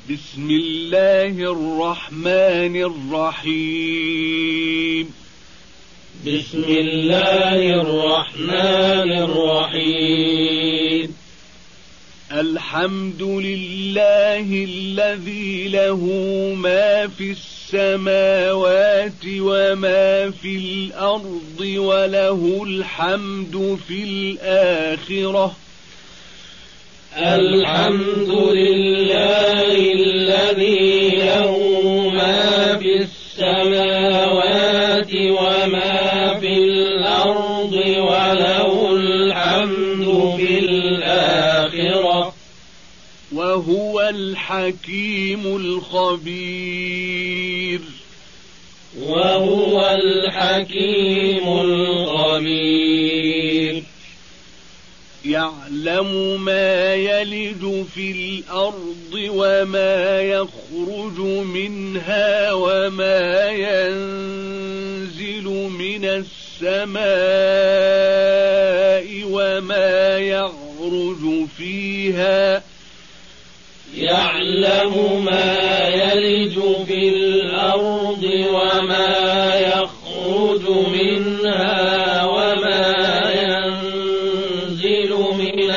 بسم الله الرحمن الرحيم. بسم الله الرحمن الرحيم. الحمد لله الذي له ما في السماوات وما في الأرض وله الحمد في الآخرة. الحمد لله الذي له ما في السماوات وما في الأرض وله الحمد في الآخرة وهو الحكيم الخبير. وهو الحكيم الخبير. يعلم ما يلج في الأرض وما يخرج منها وما ينزل من السماء وما يعرج فيها. يعلم ما يلج في الأرض وما يخرج منها وما ينزل من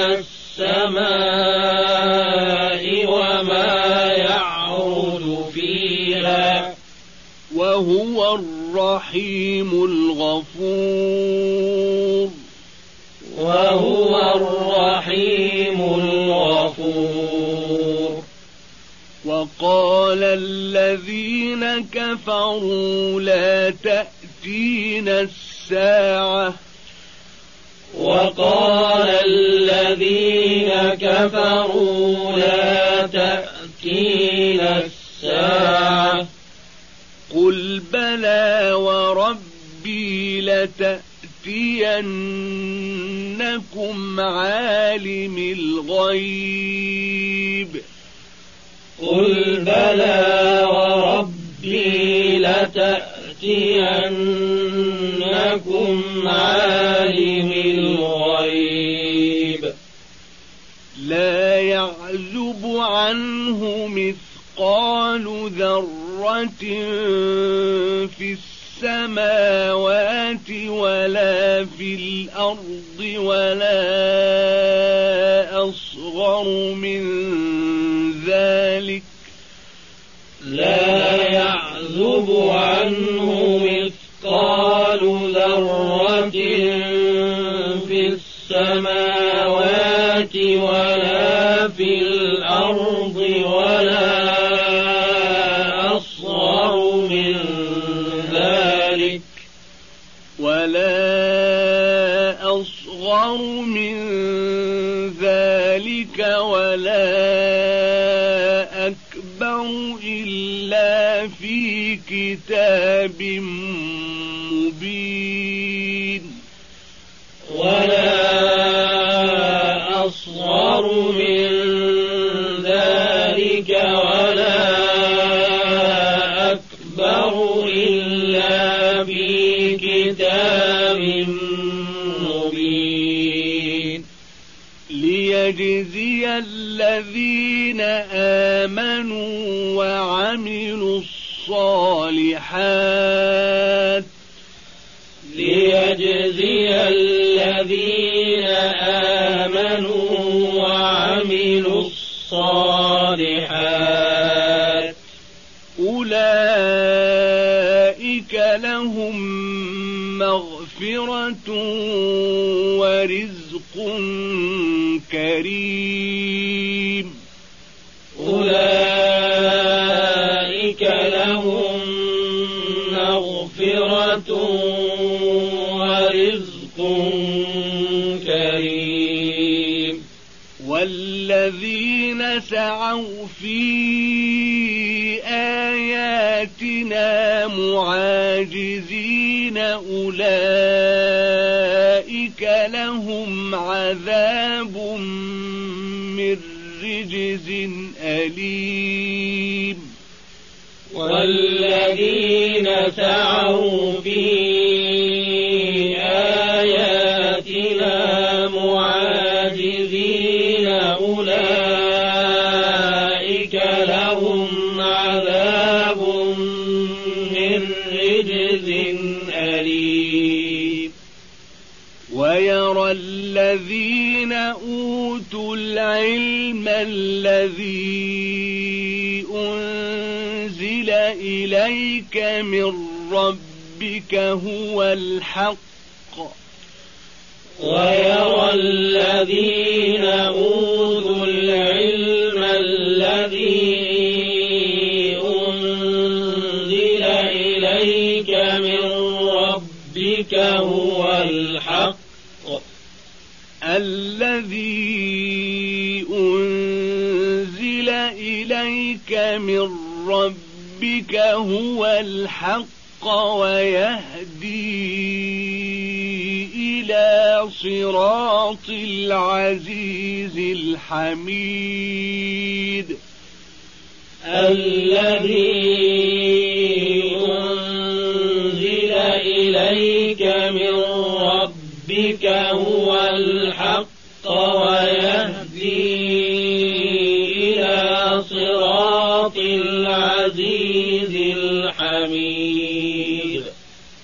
السماء وما يعرج فيها. وهو الرحيم الغفور. وهو الرحيم الغفور. وقال الذين كفروا لا تأتينا الساعة. وقال الذين كفروا لا تأتينا الساعة. قل بلى وربي لتأتينكم عالم الغيب. قل بلى وربي لتأتينكم عالم الغيب. لا يعزب عنه مثقال ذرة في السماوات ولا في الأرض ولا أصغر من ذلك. لا يعزب عنه مثقال ذرة في السماوات ولا في الأرض ولا أصغر من ذلك. ولا أصغر من ذلك ولا أكبر إلا في كتاب مبين. ولا أصغر من ذلك ولا أكبر إلا في كتاب مبين. ليجزي الذين آمنوا وعملوا الصالحات. ليجزي الذين آمنوا وعملوا الصالحات. أولئك لهم مغفرة ورزق كريم. أولئك لهم مغفرة ورزق كريم. والذين سعوا في آياتنا معاجزين أولئك لهم عذاب من رجز أليم. والذين سعوا في آياتنا معاجزين أولئك لهم الذين أوتوا العلم الذي أنزل إليك من ربك هو الحق ويرى الذين أوتوا العلم الذي أنزل إليك من ربك هو الحق الذي أنزل إليك من ربك هو الحق ويهدي إلى صراط العزيز الحميد الذي أنزل إليك من ربك هو الحق ويهدي إلى صراط العزيز الحميد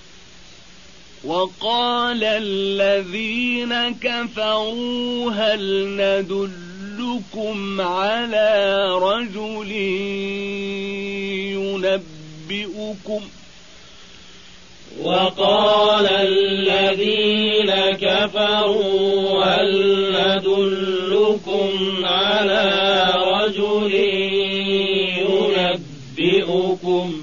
وقال الذين كفروا هل ندلكم على رجل ينبئكم وقال الذين كفروا هل ندلكم على رجل ينبئكم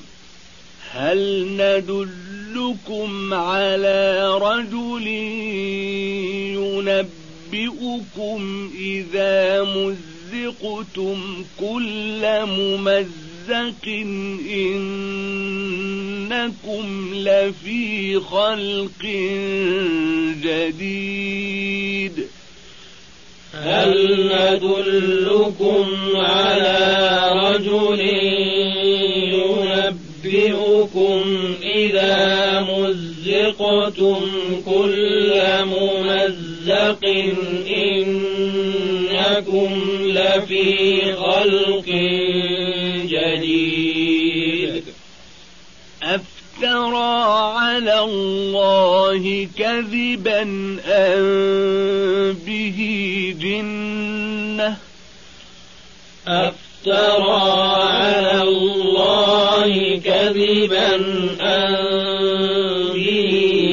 إذا مزقتم كل ممزق إنكم لفي خلق جديد هل ندلكم على رجل ينبئكم إذا مزقتم كل ممزق إنكم لفي خلق جديد أفترى على الله كذبا أم به جنة أفترى على الله كذبا أم به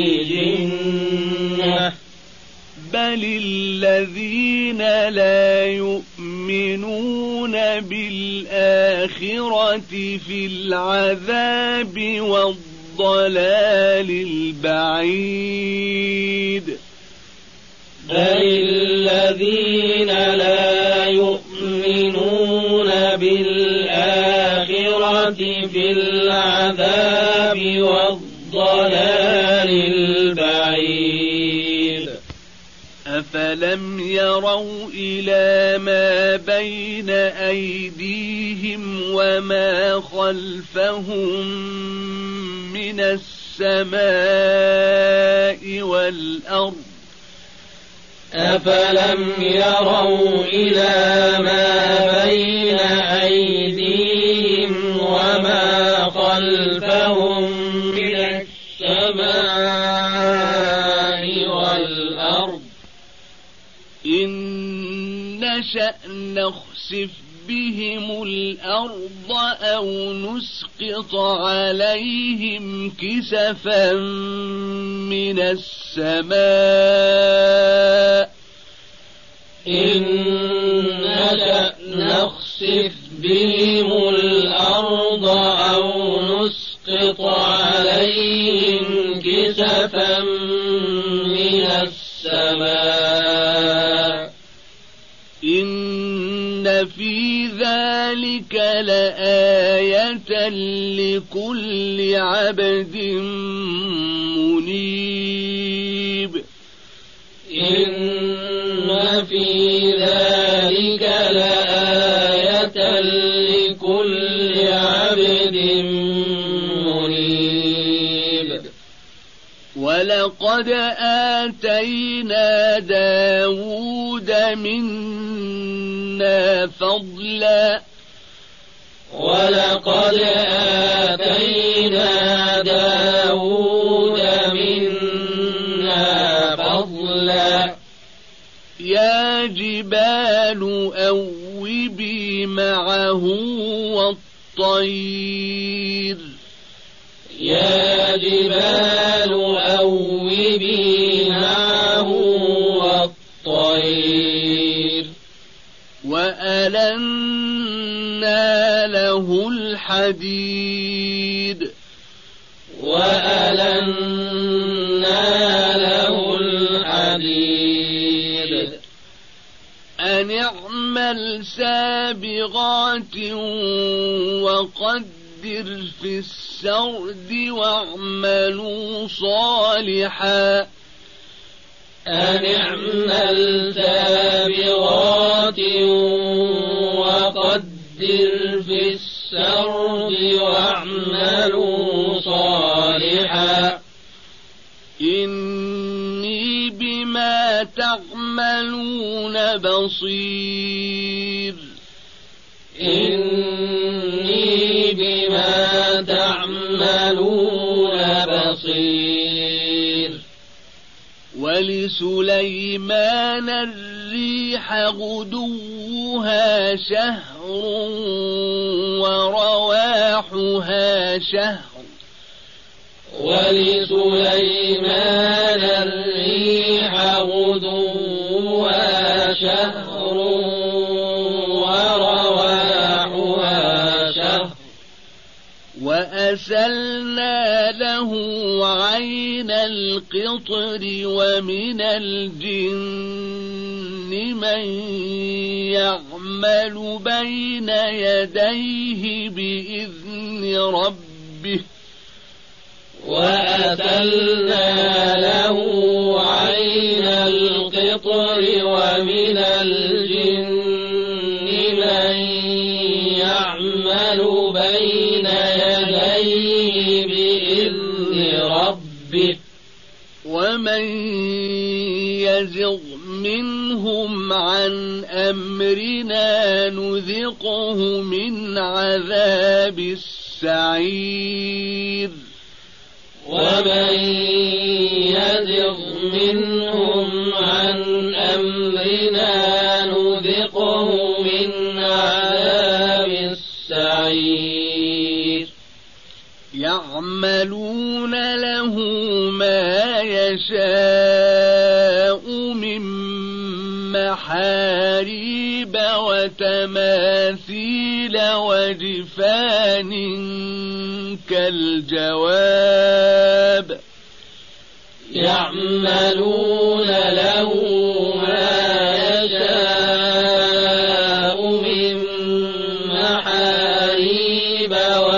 جنة بل الذين لا يؤمنون بالآخرة في العذاب والضلال البعيد بل الذين لا يؤمنون بالآخرة في العذاب والضلال البعيد أفلم يروا إلى ما بين أيديهم وما خلفهم من السماء والأرض أفلم يروا إلى ما بين أيديهم وما خلفهم من السماء والأرض إن نشأ نخسف بهم الأرض أو نسقط عليهم كسفا من السماء إن نشأ نخسف بهم الأرض أو نسقط عليهم كسفا من السماء إن في ذلك لآية لكل عبد منيب إن في ذلك لآية لكل عبد منيب ولقد آتينا داود منا فضلا ولقد آتينا داود منا فضلا معه والطير يا جبال أوبي معه والطير وألنا له الحديد أن اعمل سابغات وقدر في السرد واعملوا صالحا أن اعمل سابغات وقدر في السرد واعملوا صالحا إني بما تعملون بصير إني بما تعملون بصير ولسليمان الريح غدوها شهر ورواحها شهر ولسليمان الريح غدوها شهر ورواحها شهر وأسلنا له عين القطر ومن الجن من يعمل بين يديه بإذن ربه وأسلنا له عين القطر ومن الجن من يعمل بين يديه بإذن ربه ومن يزغ منهم عن أمرنا نذقه من عذاب السعير ومن يزغ منهم عن أمرنا نذقه من عذاب السعير يعملون له ما يشاء من محاريب وتماثيل وجفان كالجواب يعملون له ما يشاء من محاريب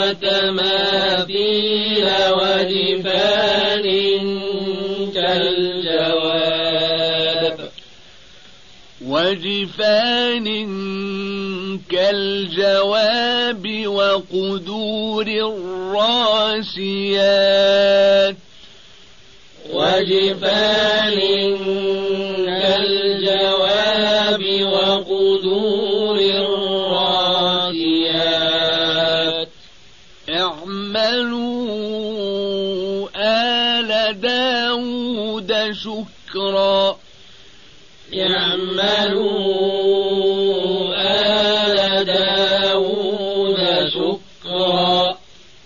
وتماثيل وجفان كالجواب وقدور الراسيات وجفان كالجواب وقدور الراسيات اعملوا آل داود شكرا يعملوا آل داود شكرا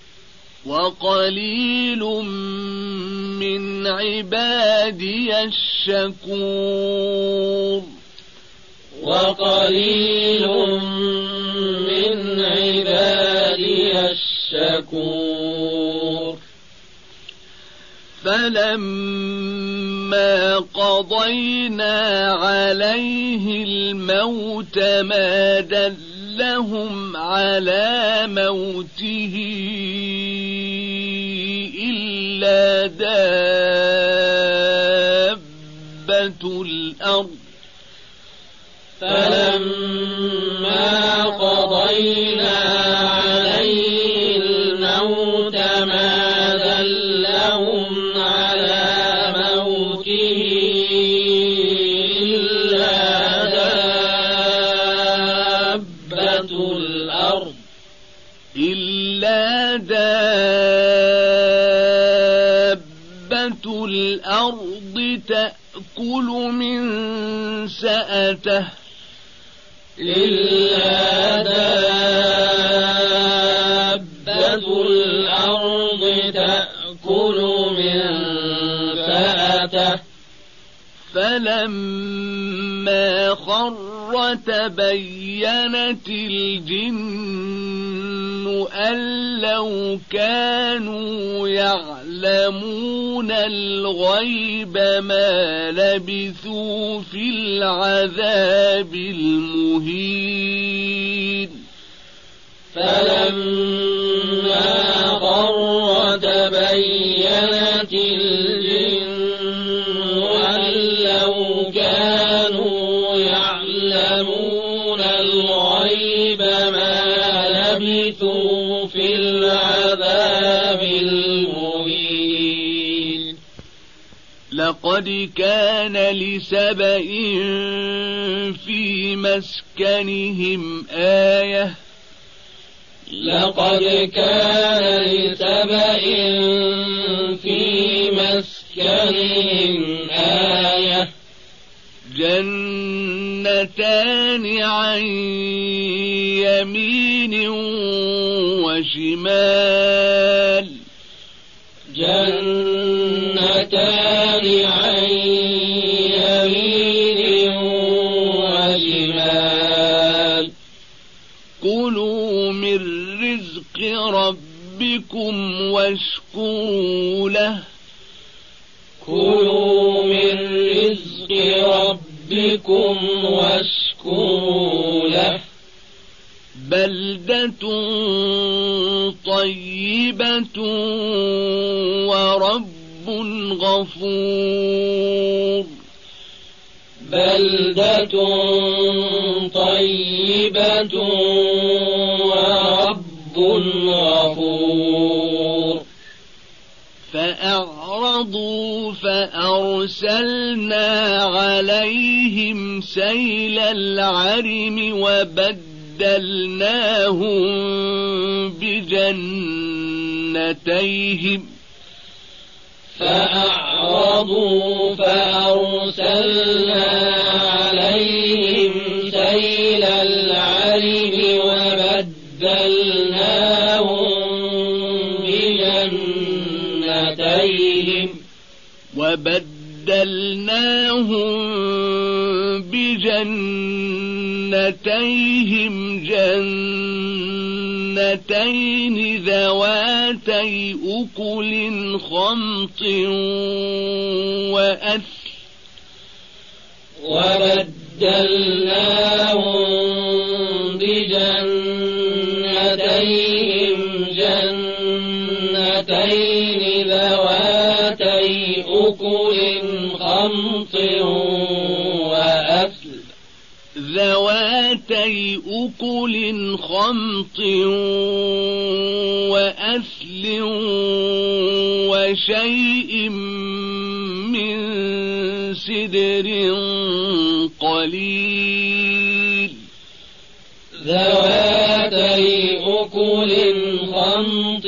وقليل من عبادي الشكور وقليل من عبادي الشكور فلما قضينا عليه الموت ما دلهم على موته إلا دابة الأرض فلما قضينا عليه الموت ما دلهم على موته إلا دابة الأرض تأكل من سأته إلا دابة الأرض تأكل من سأته فلما خر تبينت الجن أن لو كانوا يعلمون الغيب ما لبثوا في العذاب المهين فلما خر تبينت الجن أن لو كانوا يعلمون الغيب ما لبثوا في العذاب المهين لقد كان لسبإ في مسكنهم آية لقد كان لسبإ في مسكنهم آية جنتان عن يمين وشمال جنتان عن يمين وشمال كلوا من رزق ربكم واشكروا له كلوا من رزق ربكم واشكروا له بلدة طيبة ورب غفور بلدة طيبة ورب غفور فأعرضوا فأرسلنا عليهم سيل العرم وبدلناهم بجنتيهم فأعرضوا فأرسلنا عليهم سيل العرم وبدلناهم بجنتيهم جنتين ذواتي أكل خمط وأثل وبدلناهم بجنتيهم جنتين ذواتي أكل خمط وأثل ذواتي أكل خمط وأثل وشيء من سدر قليل ذواتي أكل خمط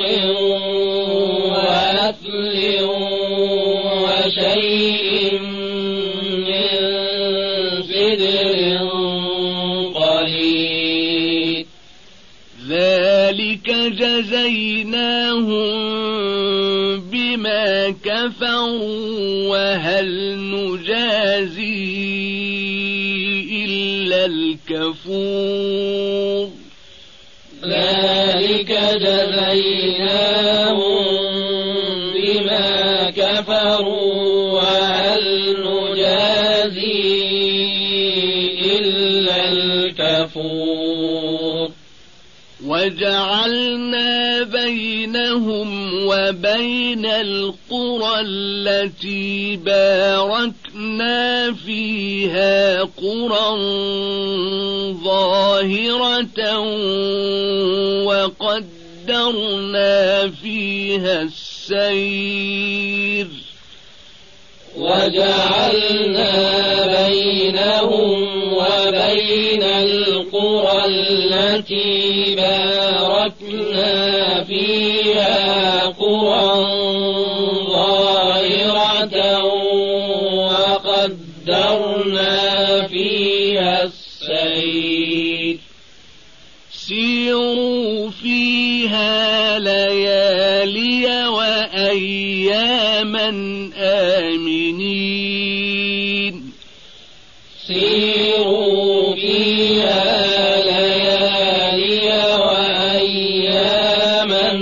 وأثل وشيء من سدر قليل ذلك جزيناهم بما كفروا وهل نجازي إلا الكفور ذلك جزيناهم بما كفروا وهل نجازي إلا الكفور وجعلنا بينهم وبين القرى التي باركنا فيها قرى ظاهرة وقدرنا فيها السير وجعلنا بينهم وبين القرى التي باركنا فيها قرى ظاهرة وقدرنا فيها السير سيروا فيها ليالي وأياما آمنين سيروا فيها ليالي وأياما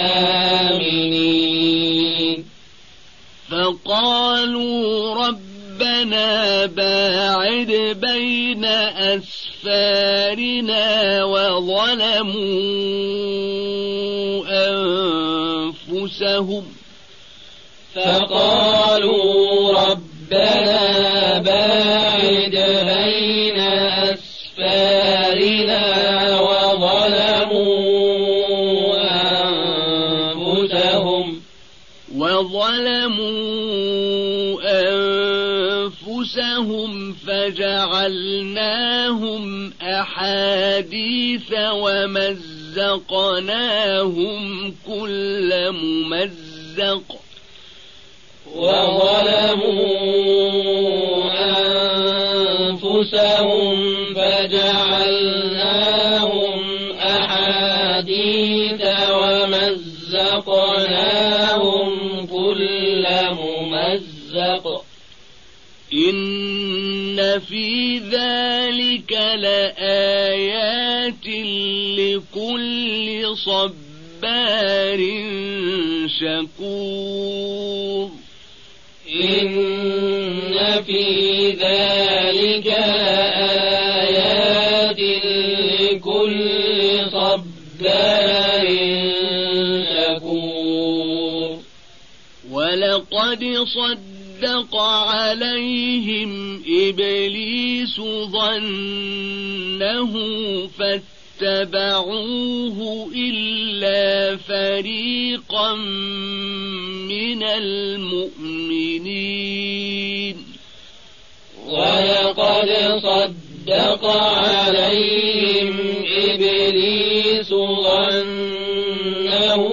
آمنين فقالوا ربنا باعد بين أسفارنا وظلموا ربنا باعد بين أسفارنا وظلموا أنفسهم فجعلناهم أحاديث ومزقناهم كل ممزق فجعلناهم أحاديث ومزقناهم كل ممزق إن في ذلك لآيات لكل صبار شكور إن في ذلك لآيات لكل صبار شكور ولقد صدق عليهم إبليس ظنه فاتبعوه إلا فريقا من المؤمنين ولقد صدق عليهم إبليس ظنه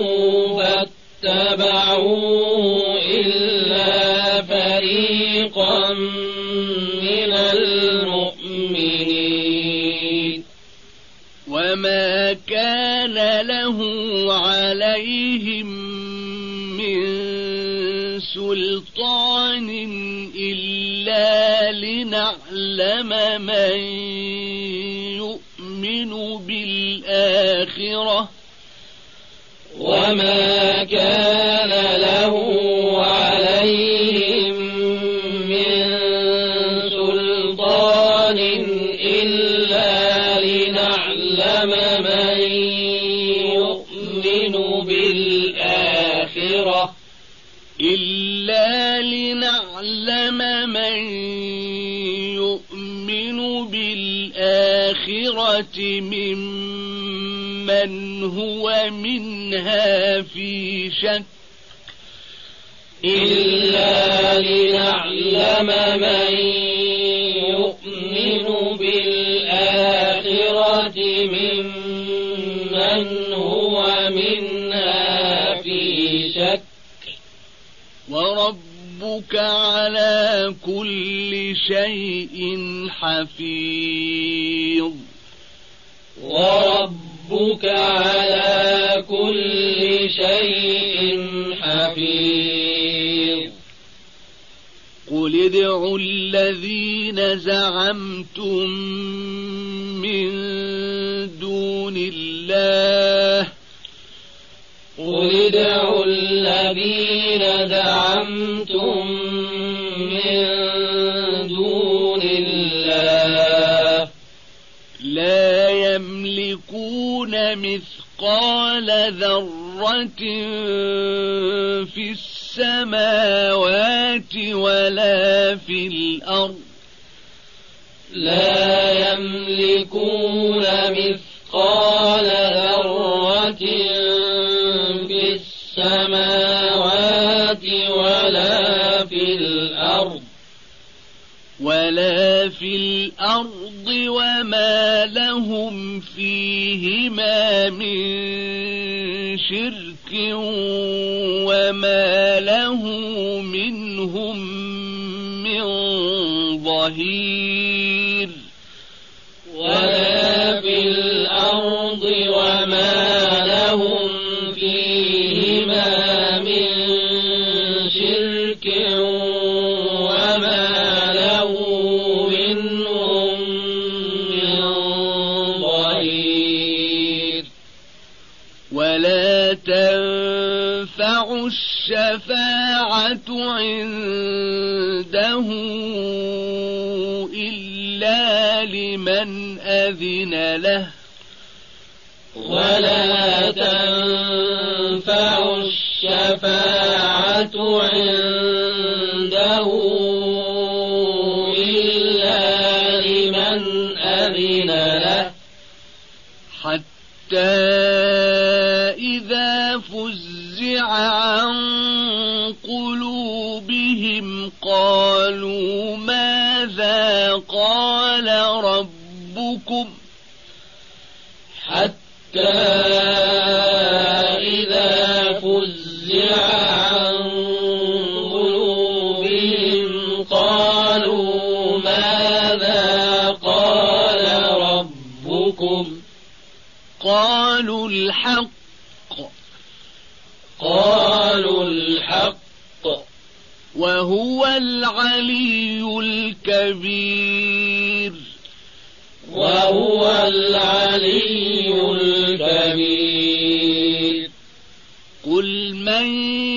فاتبعوه إلا فريقا من المؤمنين وما كان له عليهم من سلطان إلا لنعلم من يؤمن بالآخرة وما كان له عليهم من سلطان إلا لنعلم من يؤمن بالآخرة ممن هو منها في شك إلا لنعلم من يؤمن بالآخرة ممن هو منها في شك وربك على كل شيء حفيظ وربك على كل شيء حفيظ قل ادعوا الذين زعمتم من دون الله قل ادعوا الذين زعمتم من دون الله لا يملكون مثقال ذرة في السماوات ولا في الأرض لا يملكون مثقال ذرة في السماوات ولا في الأرض وما لهم فيهما من شرك وما له منهم من ظهير ولا في الأرض وما لهم فيهما من شرك وما له منهم من ظهير ولا تنفع الشفاعة عنده إلا لمن أذن له ولا تنفع الشفاعة عنده إلا لمن أذن له حتى إذا فزع عن قلوبهم قالوا ماذا قال ربكم حتى إذا فزع عن قلوبهم قالوا ماذا قال ربكم قالوا الحق وهو العلي الكبير قل من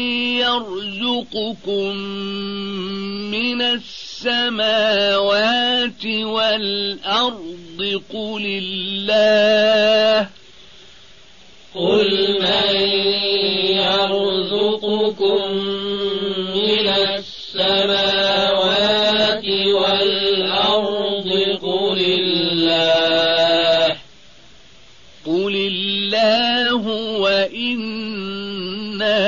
يرزقكم من السماوات والأرض قل من يرزقكم من السماوات والأرض قل الله وإنا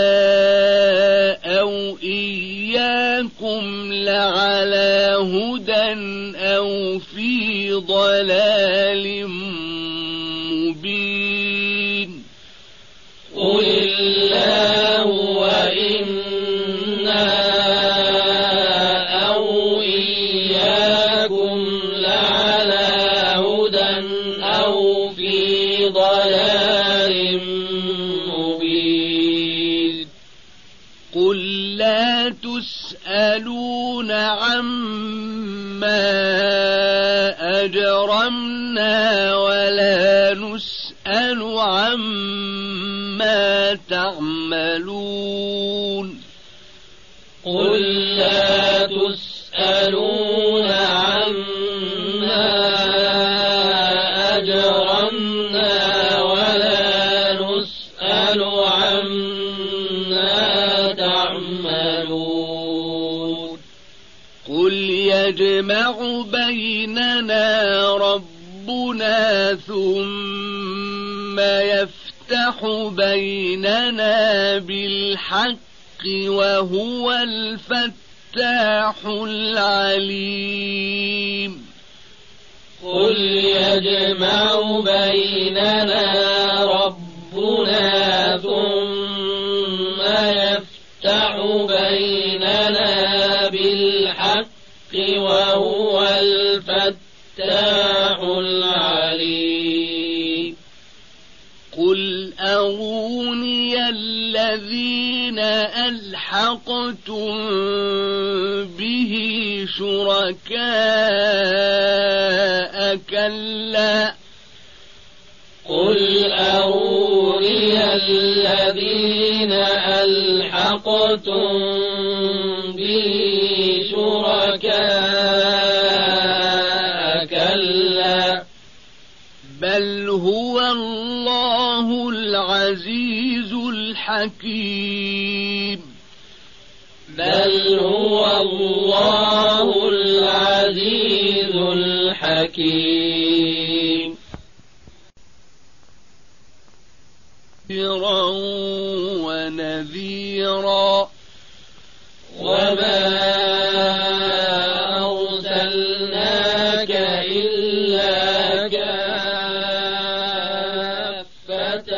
أو إياكم لعلى هدى أو في ضلال مبين قل الله وإنا أو إياكم لعلى هدى أو في ضلال مبين قل لا تسألون عما أجرمنا ولا نسأل عما تعملون قل لا تسألون عما أجرمنا ولا نسأل عما تعملون قل يجمع بيننا ربنا ثم يفتح بيننا بالحق وهو الفتاح العليم قل يجمع بيننا ربنا ثم يفتح بيننا بالحق وهو الفتاح العليم قل أروني الذين ألحقتم به شركاء كلا قل أروني الذين ألحقتم به شركاء كلا بل هو الله العزيز الحكيم بل هو الله العزيز الحكيم ونذيرا وما أرسلناك إلا كافة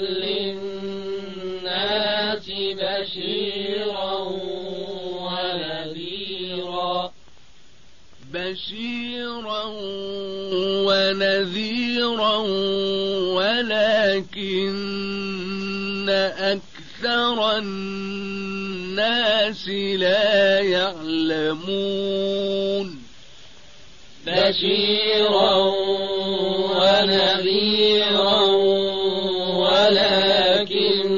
للناس بشيرا بشيرا ونذيرا ولكن أكثر الناس لا يعلمون بشيرا ونذيرا ولكن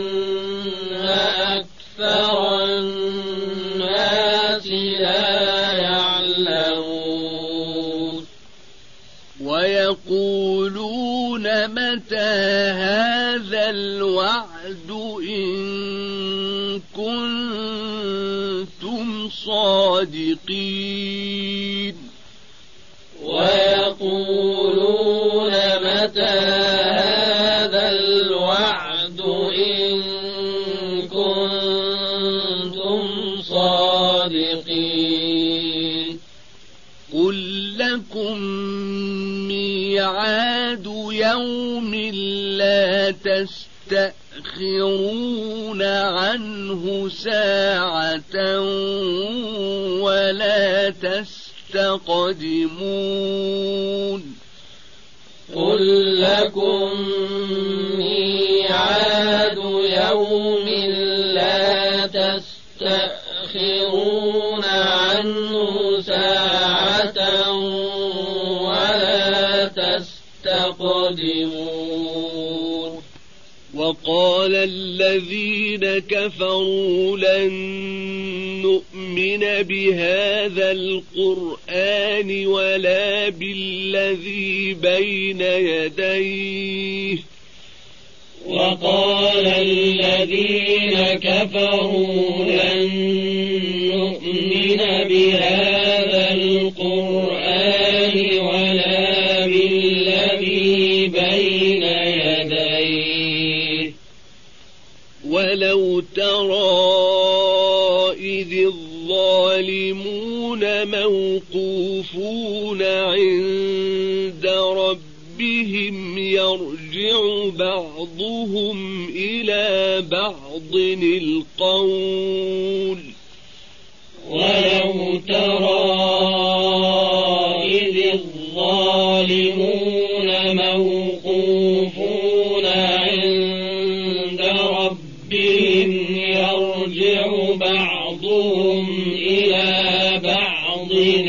أكثر الناس لا يعلمون ويقولون متى هذا الوعد إن كنتم صادقين ويقولون متى هذا الوعد إن كنتم صادقين قل لكم ميعاد يوم لا تستأخرون عنه ساعة ولا تستقدمون قل لكم ميعاد يوم لا تستأخرون عنه ساعة ولا تستقدمون وقال الذين كفروا لن نؤمن بهذا القرآن ولا بالذي بين يديه وقال الذين كفروا لن نؤمن بهذا القرآن ولا بالذي بين يديه ولو ترى إذ الظالمون موقوفون عند ربهم يرجع بعضهم إلى بعض القول ولو ترى إذ الظالمون موقوفون عند ربهم يرجع بعضهم إلى بعض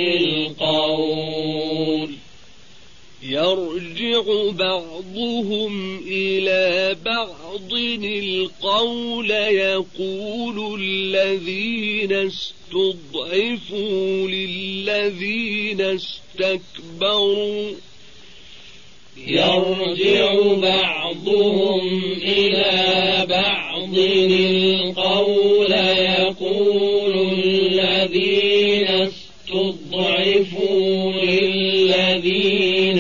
القول يقول الذين استضعفوا للذين استكبروا يقول الذين استضعفوا للذين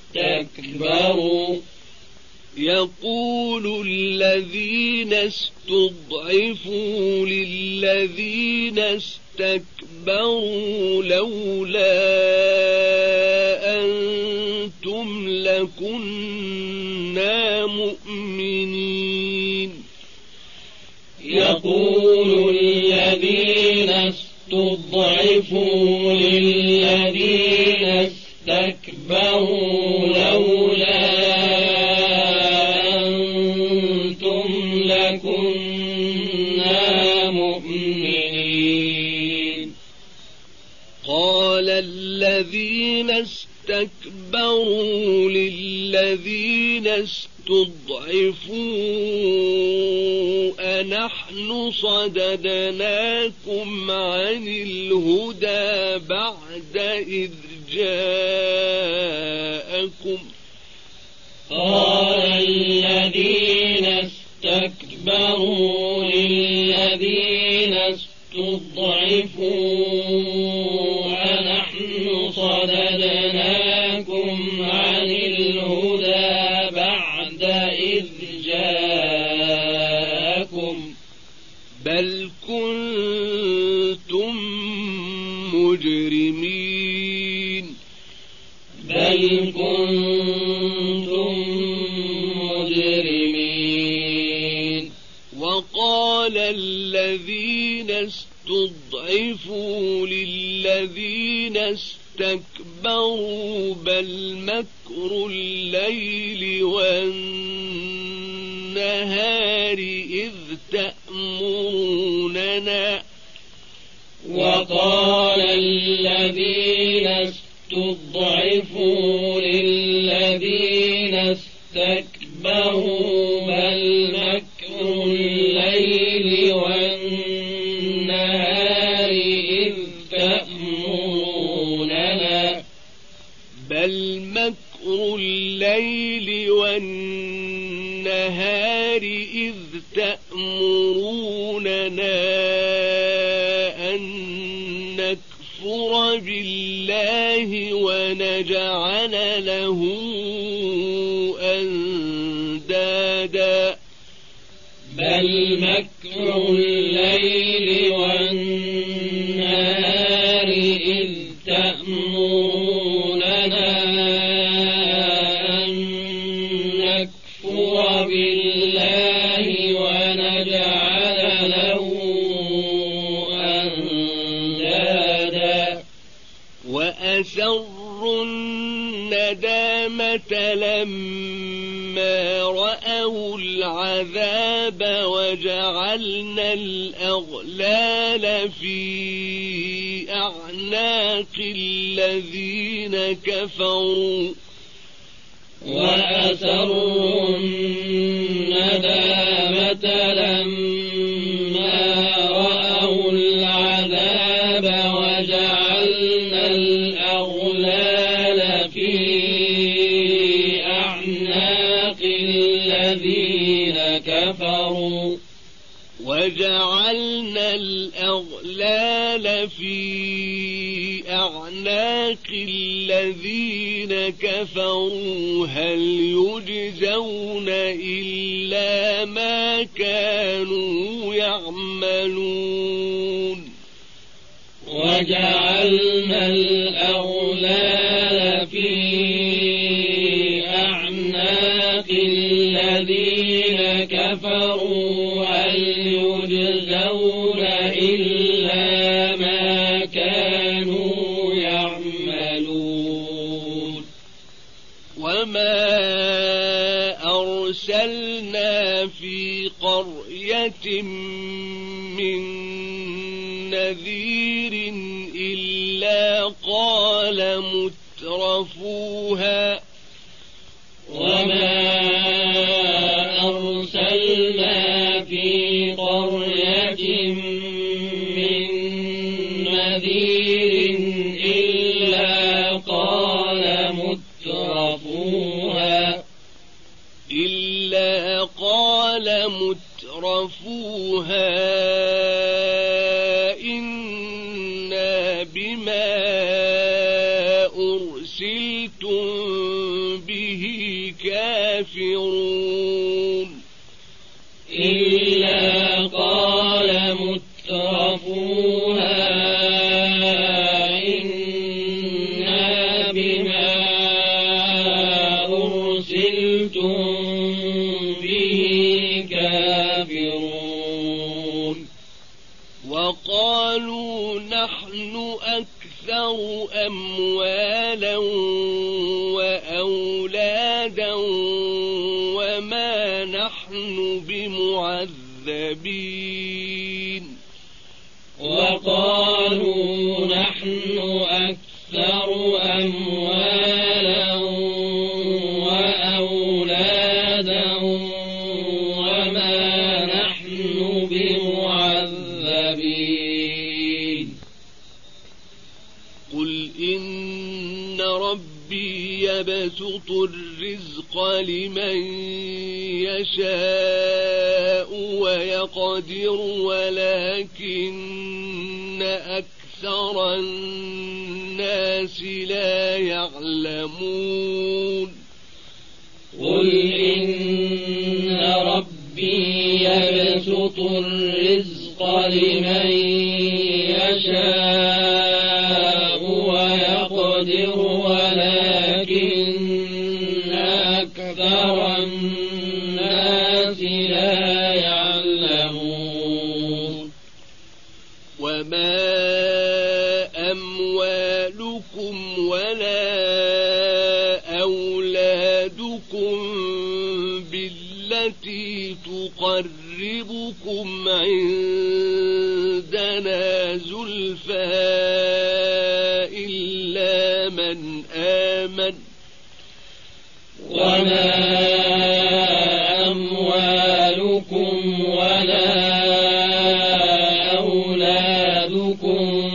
استكبروا لولا أنتم لكنا مؤمنين يقول الذين استضعفوا للذين استكبروا لولا أنتم لكنا مؤمنين قال الذين استكبروا للذين استضعفوا أنحن صددناكم عن الهدى بعد إذ جاءكم قال الذين استكبروا للذين استضعفوا أنحن صددناكم عن الهدى بعد إذ جاءكم بل كنتم مجرمين وقال الذين استضعفوا للذين استكبروا اسْتَكْبَرُوا بَلْ مَكْرُ اللَّيْلِ وَالنَّهَارِ إِذْ تَأْمُرُونَنَا. وقال الذين استضعفوا للذين استكبروا بل مكر الليل والنهار إذ تأمروننا بل مكر الليل والنهار إذ تأمروننا أن نكفر بالله ونجعل له أندادا. بل مكر الليل والنهار إذ تأمروننا أن نكفر بالله ونجعل له أندادا. وأسروا الندامة لما رأوا العذاب وجعلنا الأغلال في أعناق الذين كفروا. وأسروا الندامة لما رأوا العذاب وجعلنا الأغلال في أعناق الذين كفروا. وجعلنا الأغلال في أعناق الذين كفروا هل يجزون إلا ما كانوا يعملون. وجعلنا الأغلال في أعناق الذين كفروا هل يجزون إلا ما كانوا يعملون. وما أرسلنا في قرية من نذير إلا قال مترفوها وما أرسلنا في قرية من نذير إلا قال مترفوها إنا بما أرسلتم به كافرون. إلا قال مترفوها إنا بما أرسلتم به كافرون. وقالوا نحن أكثر أموالا وأولادا وما نحن بمعذبين. وقالوا نحن أكثر أموالا وأولادا وما نحن بمعذبين. قل إن ربي يبسط الرزق لمن يشاء ويقدر ولكن أكثر الناس لا يعلمون. قل إن ربي يبسط الرزق لمن يشاء ويقدر ولكن أكثر الناس لا يعلمون. وما أموالكم ولا بالتي تقربكم عندنا زلفى إلا من آمن وما أموالكم ولا أولادكم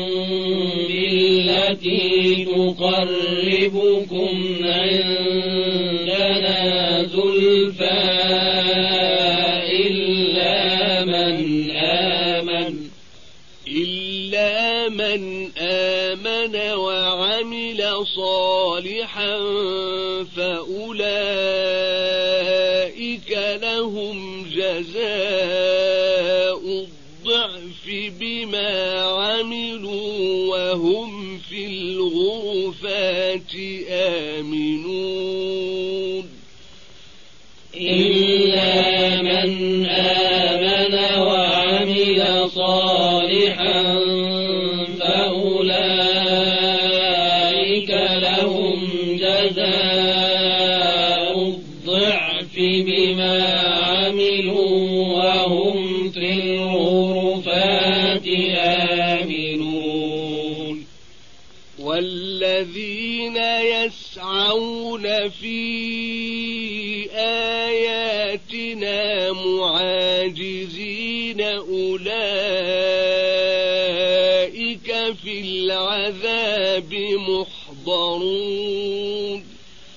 بالتي تقربكم عندنا زلفى إلا من آمن وعمل صالحا فأولئك لهم جزاء الضعف بما عملوا وهم في الغرفات آمنون إلا من آمن وعمل صالحا فأولئك لهم جزاء الضعف بما عملوا وهم في الغرفات آمنون والذين يسعون في آياتنا معاجزين أولئك في العذاب محضرون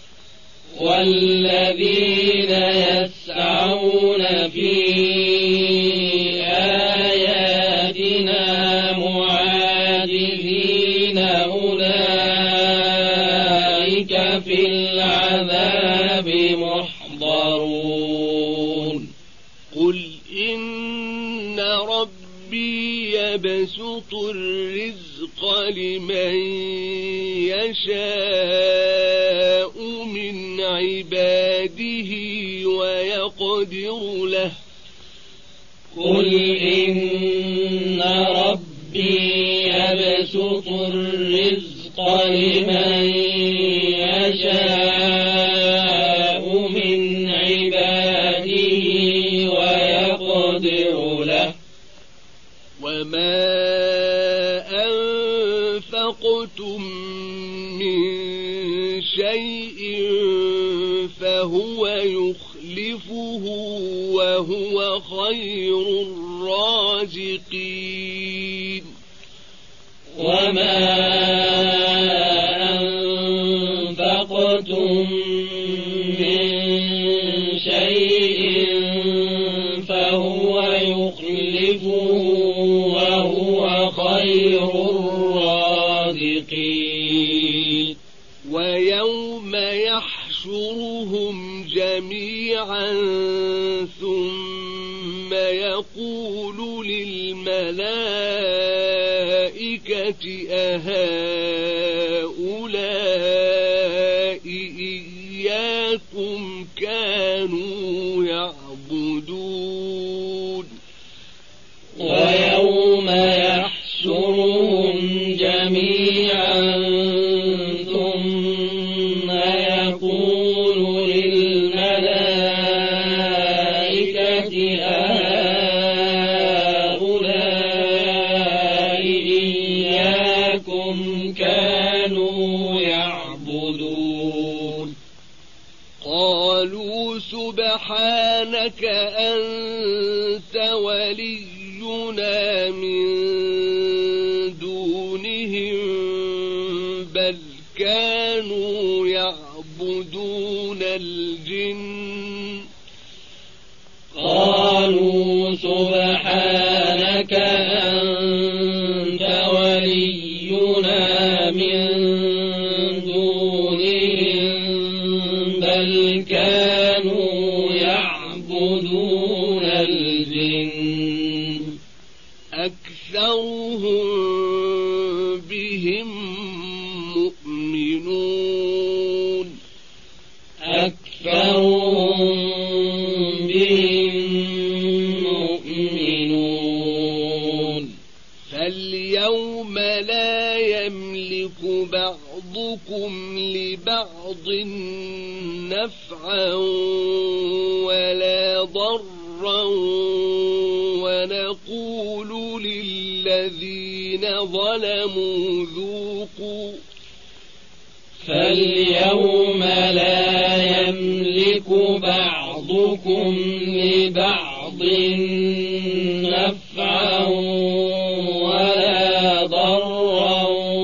والذين يسعون في آياتنا معاجزين أولئك في العذاب محضرون قل إن ربي يبسط الرزق لمن يشاء من عباده ويقدر له قل إن ربي يبسط الرزق لمن يشاء من عباده ويقدر له وما أنفقتم من شيء فهو يخلفه وهو خير الرازقين وما أنفقتم من شيء فهو يخلفه وهو خير الرازقين ويوم يحشرهم جميعا ثم يقول للملائكة أهؤلاء إياكم كانوا يعبدون ويوم يحشرهم جميعا ثم يقول للملائكة أهؤلاء إياكم كانوا يعبدون قالوا سبحانك أنت ولينا من دونهم بل كانوا يعبدون الجن قالوا سبحانك أنت ولينا من دونهم بل كانوا يعبدون الجن أكثرهم بهم مؤمنون أكثرهم بهم مؤمنون فاليوم لا يملك بعضكم لبعض نفعا ولا ضرا ونقول للذين ظلموا ذوقوا فاليوم لا يملك بعضكم لبعض نفعا ولا ضرا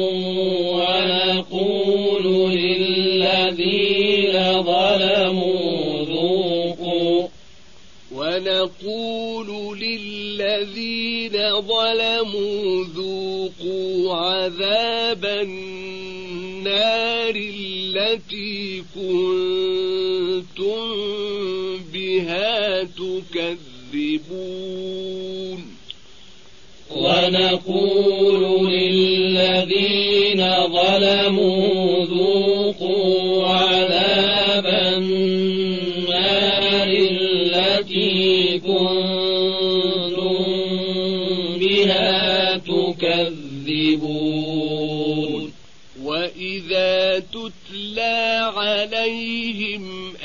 ونقول للذين ظلموا ذوقوا عذاب النار التي كنتم بها تكذبون ونقول للذين ظلموا ذوقوا عذاب النار التي كنتم بها تكذبون وإذا تتلى عليهم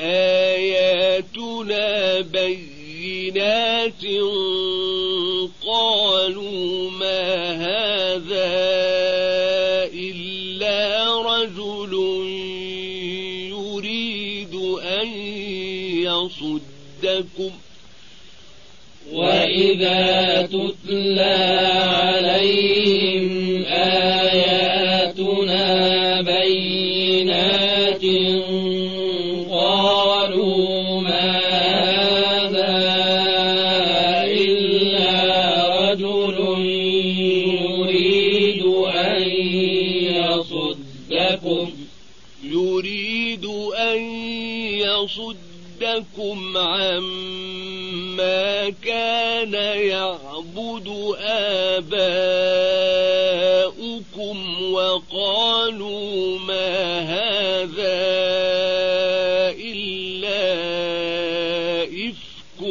آياتنا بينات قالوا ما هذا إلا رجل يريد أن يصدكم وإذا تتلى عليهم آياتنا بينات قالوا ما هذا إلا رجل يريد أن يصدكم عما كان يعبد آباؤكم وقالوا ما هذا إلا إفك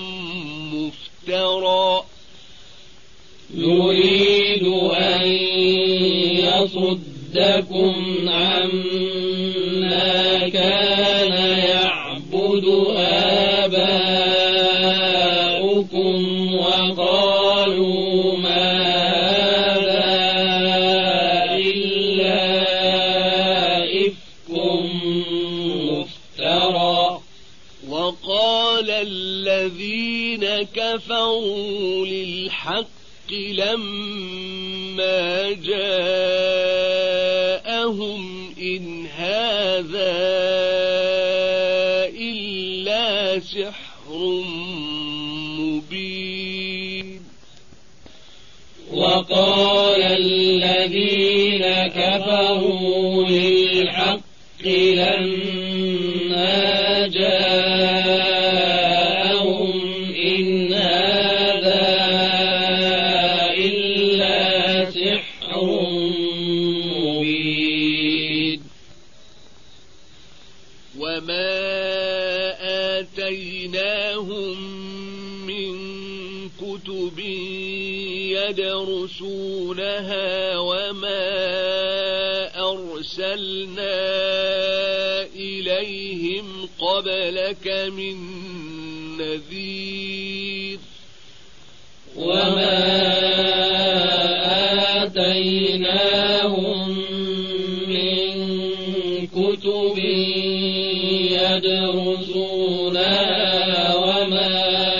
مفترى يريد أن يصدكم عما كان يعبد آباؤكم وقالوا ما هذا إلا إفك مفترى وقال الذين كفروا للحق لما جاءهم إن هذا إلا سحر مبين وقال الذين كفروا للحق لما جاءهم إن هذا إلا سحر مبين وما آتيناهم من كتب يدرسونها وما أرسلنا إليهم قبلك من نذير وما آتيناهم من كتب يدرسونها وما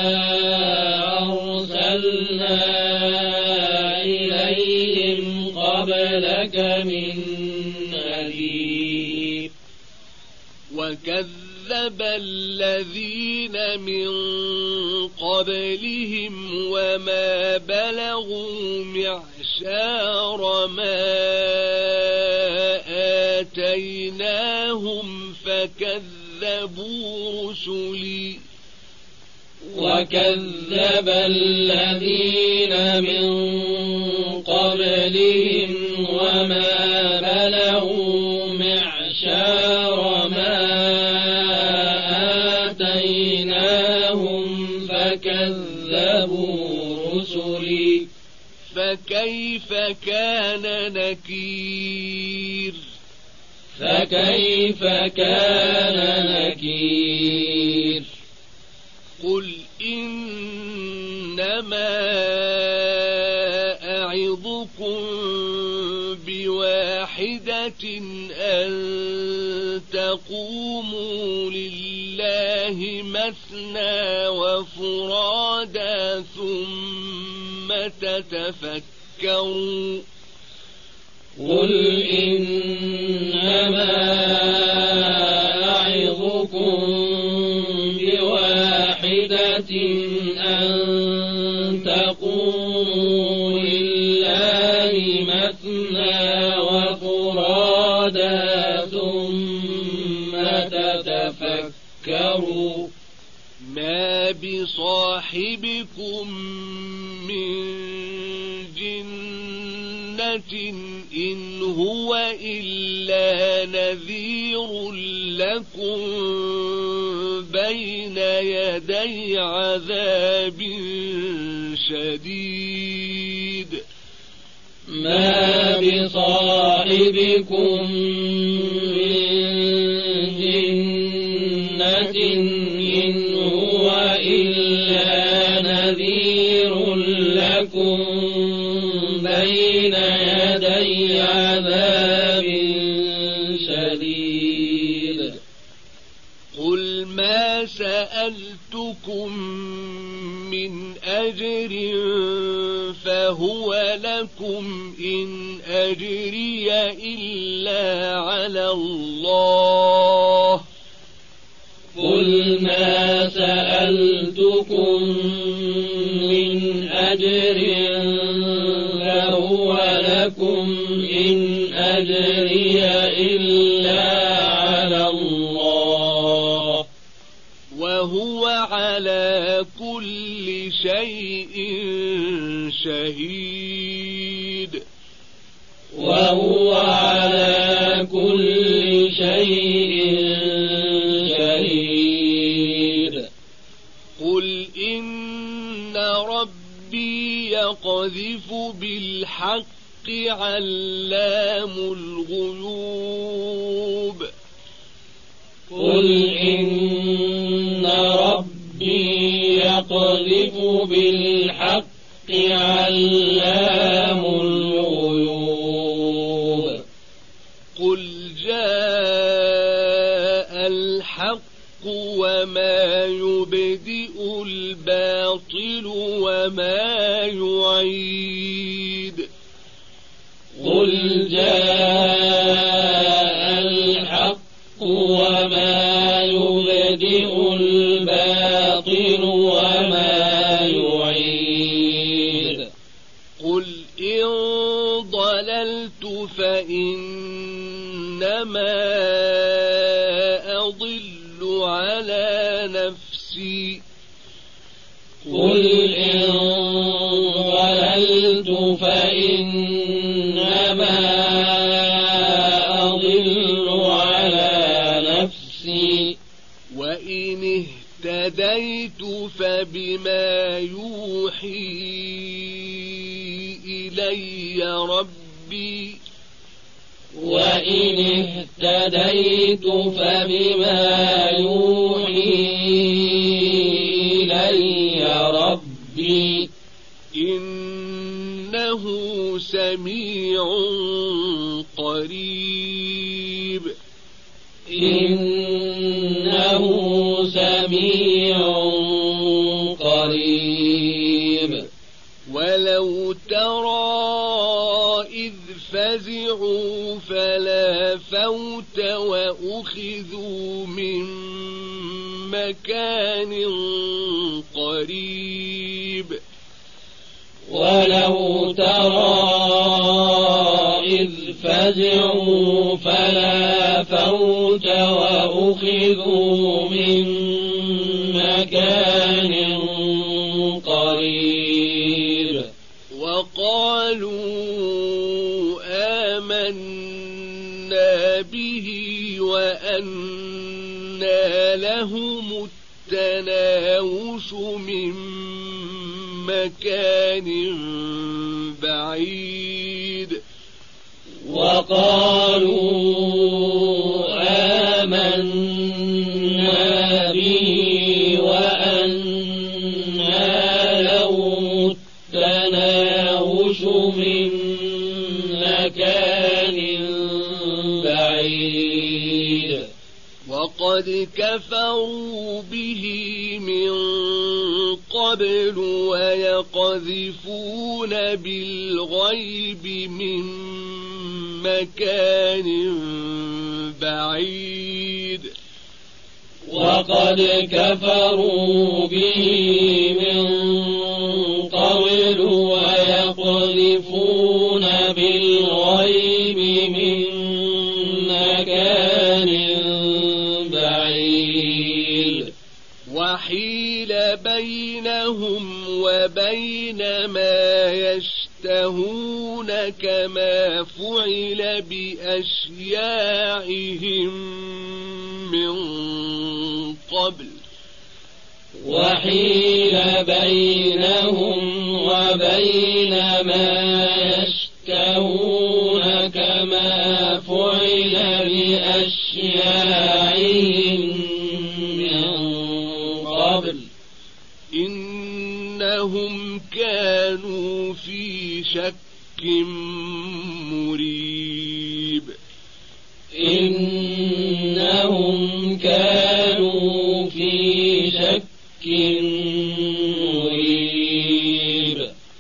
أرسلنا إليهم قبلك من نذير وكذب الذين من قبلهم وما بلغوا معشار ما آتيناهم فكذبوا رسلي وكذب الذين من قبلهم وما بلغوا معشار ما آتيناهم فكذبوا رسلي فكيف كان نكير فكيف كان نكير قل إنما أعظكم بواحدة أن تقوموا لله مثنى وفرادا ثم تتفكروا قل إنما أعظكم بواحدة أن تقوموا لله مثنى وفرادا ثم تتفكروا ما بصاحبكم من جنة إن هو إلا نذير لكم بين يدي عذاب شديد ما بصاحبكم من جنة إن هو إلا نذير لكم بين يدي عذاب شديد قل ما سألتكم من أجر فهو لكم إن أجري إلا على الله قل ما سألتكم من أجر فهو لكم إن أجري إلا على الله وهو على كل شيء شهيد وهو على كل شيء شهيد قل إن ربي يقذف بالحق علام الغيوب قل إن ربي يقذف بالحق علام الغيوب قل جاء الحق وما يبدئ الباطل وما يعيد قل جاء الحق وما يبدئ الباطل وما يعيد قل إن ضللت فإنما أضل على نفسي قل إن ضللت فإنما أضل على نفسي وإن اهتديت فبما يوحي إلي ربي وإن اهتديت فبما يوحي إلي ربي إنه سميع قريب إنه سميع قريب ولو ترى إذ فزعوا فلا فوت وأخذوا من مكان قريب ولو ترى إذ فزعوا فلا فوت وأخذوا من مكان قريب وقالوا آمنا به وأنى لهم التناوش من مكان بعيد وقالوا آمنا به وأنى قبل ويقذفون بالغيب من مكان بعيد وقد كفروا به من قبل ويقذفون بالغيب من مكان بعيد وحيل بينهم وبين ما يشتهون كما فعل بأشياعهم من قبل وحيل بينهم وبين ما يشتهون كما فعل بأشياعهم من قبل إنهم كانوا في شك